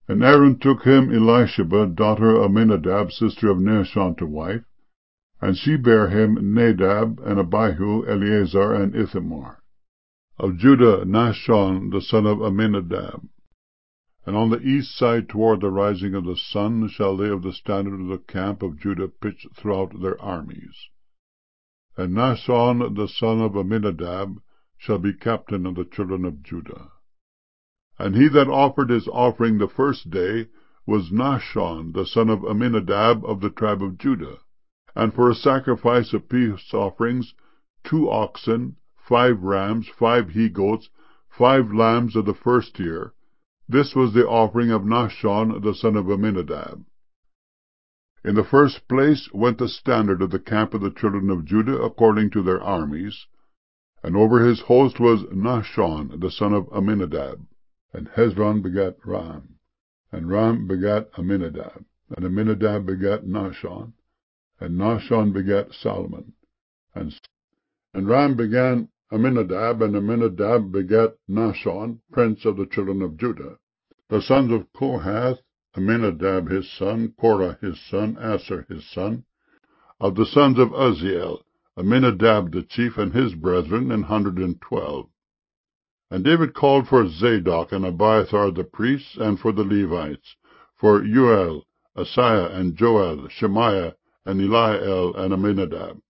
And Aaron took him Elisheba, daughter of Amminadab, sister of Nahshon, to wife, and she bare him Nadab, and Abihu, Eleazar, and Ithamar. Of Judah, Nahshon, the son of Amminadab. And on the east side toward the rising of the sun shall they of the standard of the camp of Judah pitch throughout their armies. And Nahshon, the son of Amminadab, shall be captain of the children of Judah. And he that offered his offering the first day was Nahshon, the son of Amminadab, of the tribe of Judah. And for a sacrifice of peace offerings, 2 oxen, 5 rams, 5 he-goats, 5 lambs of the first year. This was the offering of Nahshon, the son of Amminadab. In the first place went the standard of the camp of the children of Judah according to their armies, and over his host was Nahshon, the son of Amminadab. And Hezron begat Ram, and Ram begat Amminadab, and Amminadab begat Nahshon, and Nahshon begat Salmon. And Ram begat Amminadab, and Amminadab begat Nahshon, prince of the children of Judah. The sons of Kohath, Amminadab his son, Korah his son, Asher his son. Of the sons of Uzziel, Amminadab the chief, and his brethren, 112. And David called for Zadok and Abiathar the priests, and for the Levites, for Uel, Asaiah, and Joel, Shemaiah, and Eliel, and Amminadab.